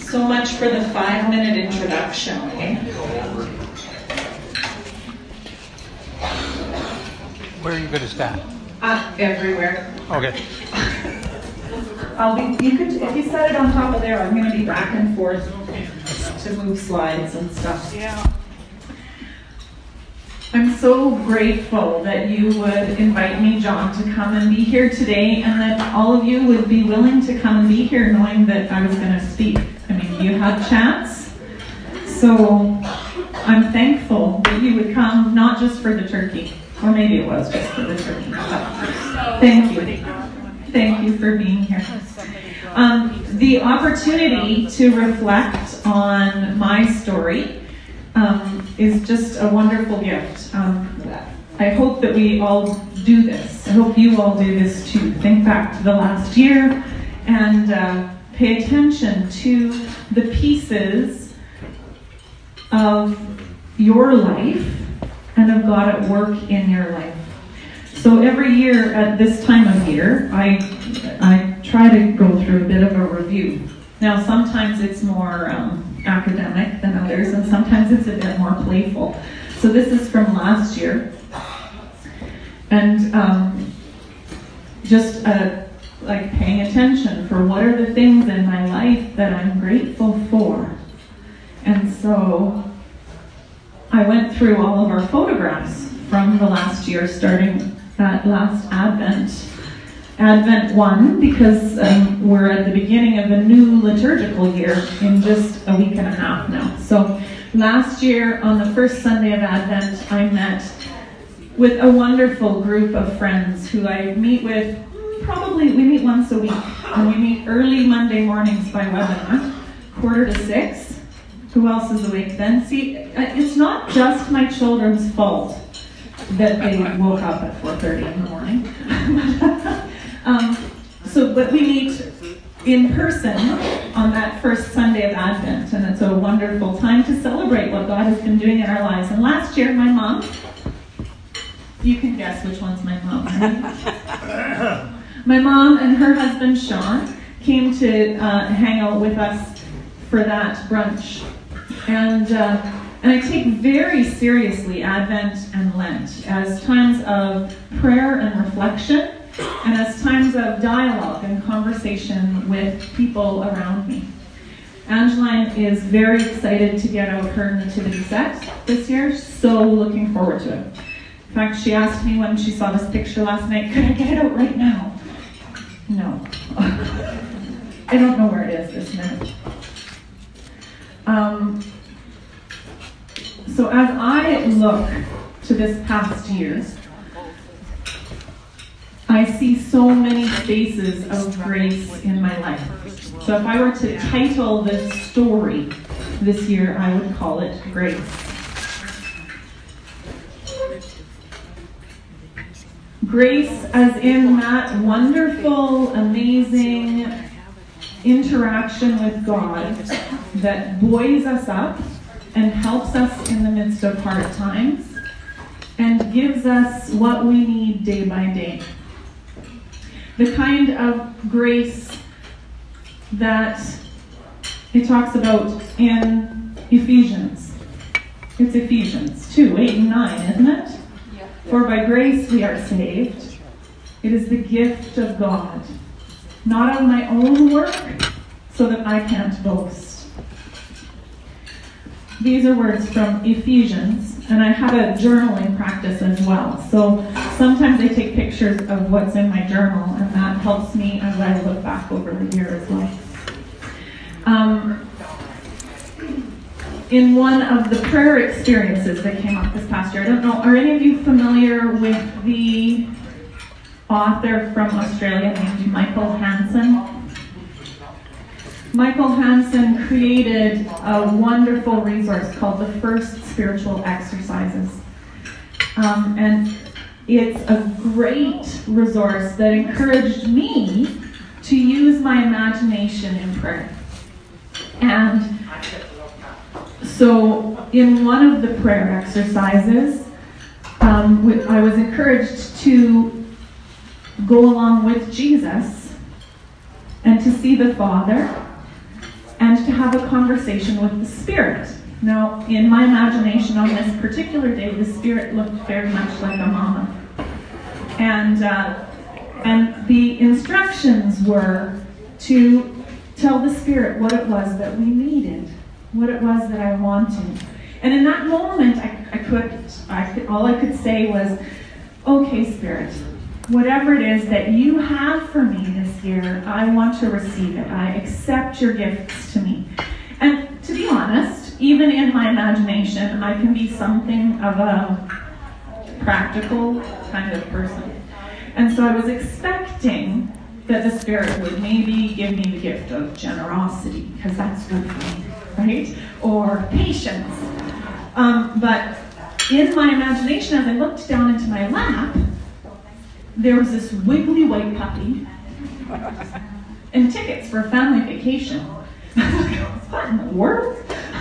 So much for the 5-minute introduction, okay? Where are you going to stand? Everywhere. Okay. If you set it on top of there, I'm going to be back and forth to move slides and stuff. Yeah. I'm so grateful that you would invite me, John, to come and be here today, and that all of you would be willing to come and be here knowing that I was going to speak. I mean, you had chats, so I'm thankful that you would come, not just for the turkey, or maybe it was just for the turkey. Thank you. Thank you for being here. The opportunity to reflect on my story is just a wonderful gift. I hope that we all do this. I hope you all do this too. Think back to the last year and pay attention to the pieces of your life and of God at work in your life. So every year at this time of year, I try to go through a bit of a review. Now, sometimes it's more academic than others, and sometimes it's a bit more playful. So this is from last year. And just like paying attention for what are the things in my life that I'm grateful for. And so I went through all of our photographs from the last year, starting at last Advent 1, because we're at the beginning of a new liturgical year in just a week and a half now. So last year, on the first Sunday of Advent, I met with a wonderful group of friends who I meet with, we meet once a week, and we meet early Monday mornings by webinar, 5:45. Who else is awake then? See, it's not just my children's fault that they woke up at 4:30 in the morning. But we meet in person on that first Sunday of Advent, and it's a wonderful time to celebrate what God has been doing in our lives. And last year, my mom, you can guess which one's my mom. My mom and her husband, Sean, came to hang out with us for that brunch. And I take very seriously Advent and Lent as times of prayer and reflection, and as times of dialogue and conversation with people around me. Angeline is very excited to get out her nativity set this year, so looking forward to it. In fact, she asked me when she saw this picture last night, could I get it out right now? No. I don't know where it is this minute. So as I look to this past year, I see so many faces of grace in my life. So if I were to title this story this year, I would call it Grace. Grace as in that wonderful, amazing interaction with God that buoys us up and helps us in the midst of hard times and gives us what we need day by day. The kind of grace that it talks about in Ephesians. It's Ephesians 2, 8 and 9, isn't it? Yeah. For by grace we are saved. It is the gift of God, not of my own work, so that I can't boast. These are words from Ephesians, and I have a journaling practice as well. So sometimes I take pictures of what's in my journal, and that helps me as I look back over the year as well. In one of the prayer experiences that came up this past year, I don't know, are any of you familiar with the author from Australia named Michael Hansen? Michael Hansen created a wonderful resource called the First Spiritual Exercises. And it's a great resource that encouraged me to use my imagination in prayer. And so in one of the prayer exercises, I was encouraged to go along with Jesus and to see the Father and to have have a conversation with the Spirit. Now, in my imagination on this particular day, the Spirit looked very much like a mama. And the instructions were to tell the Spirit what it was that we needed, what it was that I wanted. And in that moment, all I could say was, okay, Spirit, whatever it is that you have for me this year, I want to receive it. I accept your gifts to me. And to be honest, even in my imagination, I can be something of a practical kind of person. And so I was expecting that the Spirit would maybe give me the gift of generosity, because that's good for me, right? Or patience. But in my imagination, as I looked down into my lap, there was this wiggly white puppy and tickets for a family vacation. What in the world?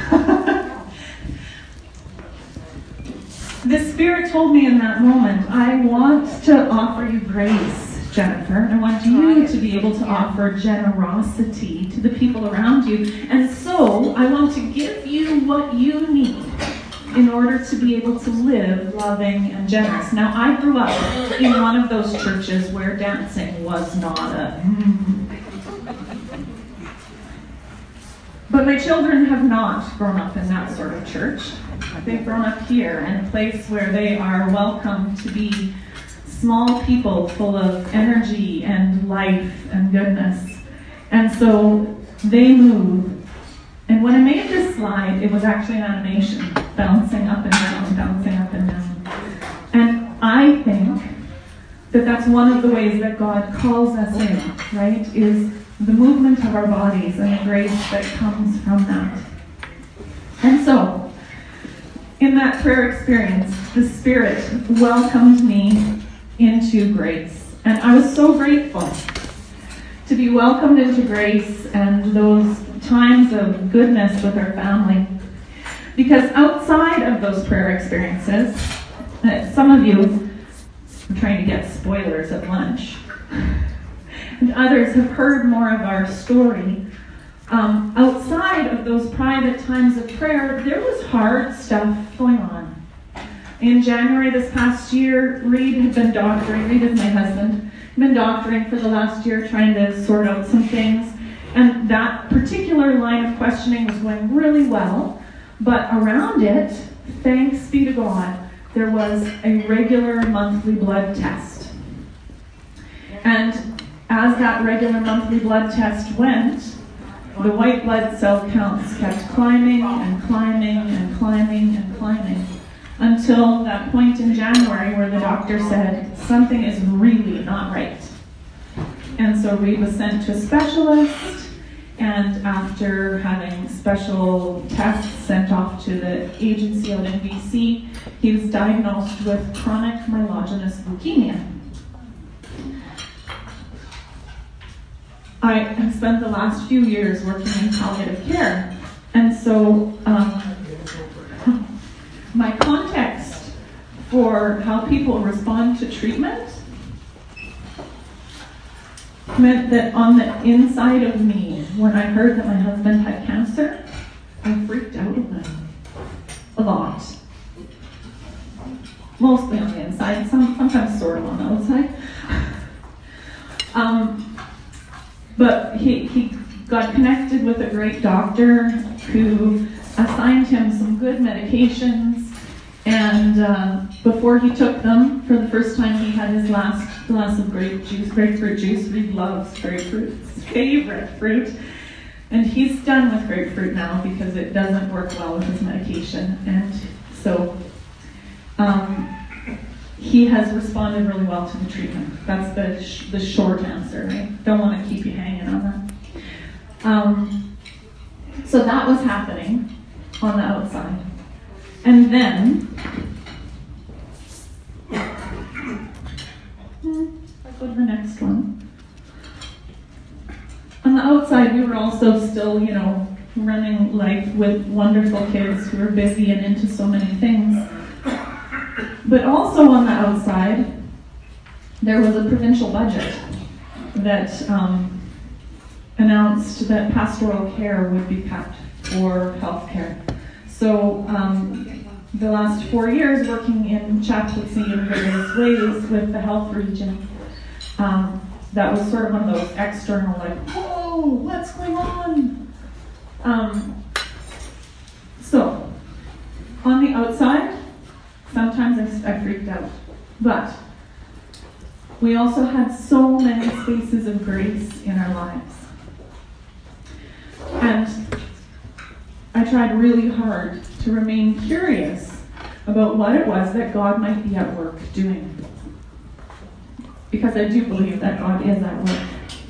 The Spirit told me in that moment, I want to offer you grace, Jennifer. I want you to be able to offer generosity to the people around you. And so I want to give you what you need in order to be able to live loving and generous. Now, I grew up in one of those churches where dancing was not a... But my children have not grown up in that sort of church. They've grown up here in a place where they are welcome to be small people full of energy and life and goodness. And so they move. And when I made this slide, it was actually an animation, bouncing up and down, bouncing up and down. And I think that that's one of the ways that God calls us in, right, is the movement of our bodies and the grace that comes from that. And so, in that prayer experience, the Spirit welcomed me into grace. And I was so grateful to be welcomed into grace and those times of goodness with our family. Because outside of those prayer experiences, some of you are trying to get spoilers at lunch, and others have heard more of our story. Outside of those private times of prayer, there was hard stuff going on. In January this past year, Reed had been doctoring. Reed is my husband. Been doctoring for the last year, trying to sort out some things. And that particular line of questioning was going really well. But around it, thanks be to God, there was a regular monthly blood test. And as that regular monthly blood test went, the white blood cell counts kept climbing and climbing and climbing and climbing until that point in January where the doctor said, something is really not right. And so Reed was sent to a specialist, and after having special tests sent off to the agency out in BC, he was diagnosed with chronic myelogenous leukemia. I have spent the last few years working in palliative care, and so my context for how people respond to treatment meant that on the inside of me, when I heard that my husband had cancer, I freaked out a lot. Mostly on the inside, sometimes sort of on the outside. But he got connected with a great doctor who assigned him some good medications, and before he took them, for the first time, he had his last glass of grapefruit juice. Reed loves grapefruit, it's his favorite fruit. And he's done with grapefruit now because it doesn't work well with his medication. And so he has responded really well to the treatment. That's the short answer, right? Don't want to keep you hanging on that. So that was happening on the outside. And then, let's go to the next one. On the outside, we were also still, running life with wonderful kids who were busy and into so many things. But also on the outside, there was a provincial budget that announced that pastoral care would be kept for health care. So the last 4 years working in chaplaincy in various ways with the health region, that was sort of one of those external, like, whoa, what's going on? So, on the outside, sometimes I freaked out. But we also had so many spaces of grace in our lives. And I tried really hard to remain curious about what it was that God might be at work doing. Because I do believe that God is at work.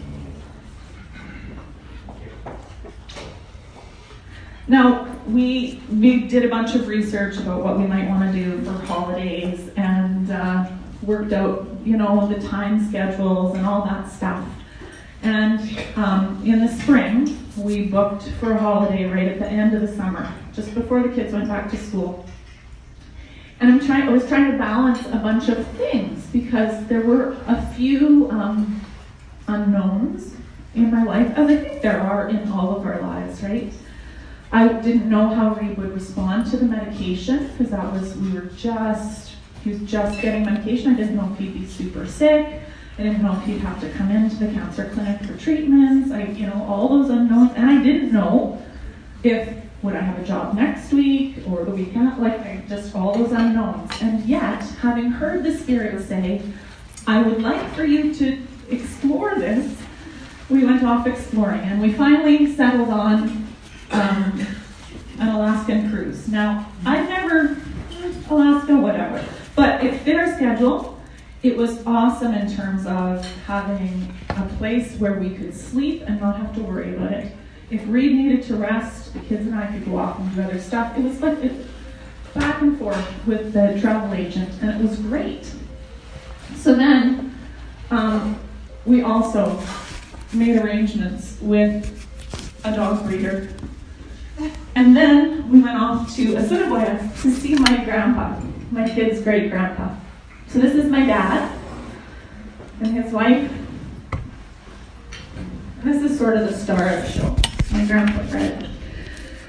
Now, we did a bunch of research about what we might want to do for holidays and worked out, the time schedules and all that stuff. And in the spring, we booked for a holiday right at the end of the summer, just before the kids went back to school. And I was trying to balance a bunch of things because there were a few unknowns in my life, as I think there are in all of our lives, right? I didn't know how Reed would respond to the medication because he was just getting medication. I didn't know if he'd be super sick. I didn't know if he'd have to come into the cancer clinic for treatments. All those unknowns. And I didn't know would I have a job next week or the weekend, just all those unknowns. And yet, having heard the Spirit say, I would like for you to explore this, we went off exploring. And we finally settled on an Alaskan cruise. Now, I've never, Alaska, whatever, but it fit our schedule. It was awesome in terms of having a place where we could sleep and not have to worry about it. If Reed needed to rest, the kids and I could go off and do other stuff. It was like back and forth with the travel agent, and it was great. So then, we also made arrangements with a dog breeder. And then we went off to Assiniboia to see my grandpa, my kid's great-grandpa. So this is my dad and his wife. And this is sort of the star of the show, my grandpa Fred.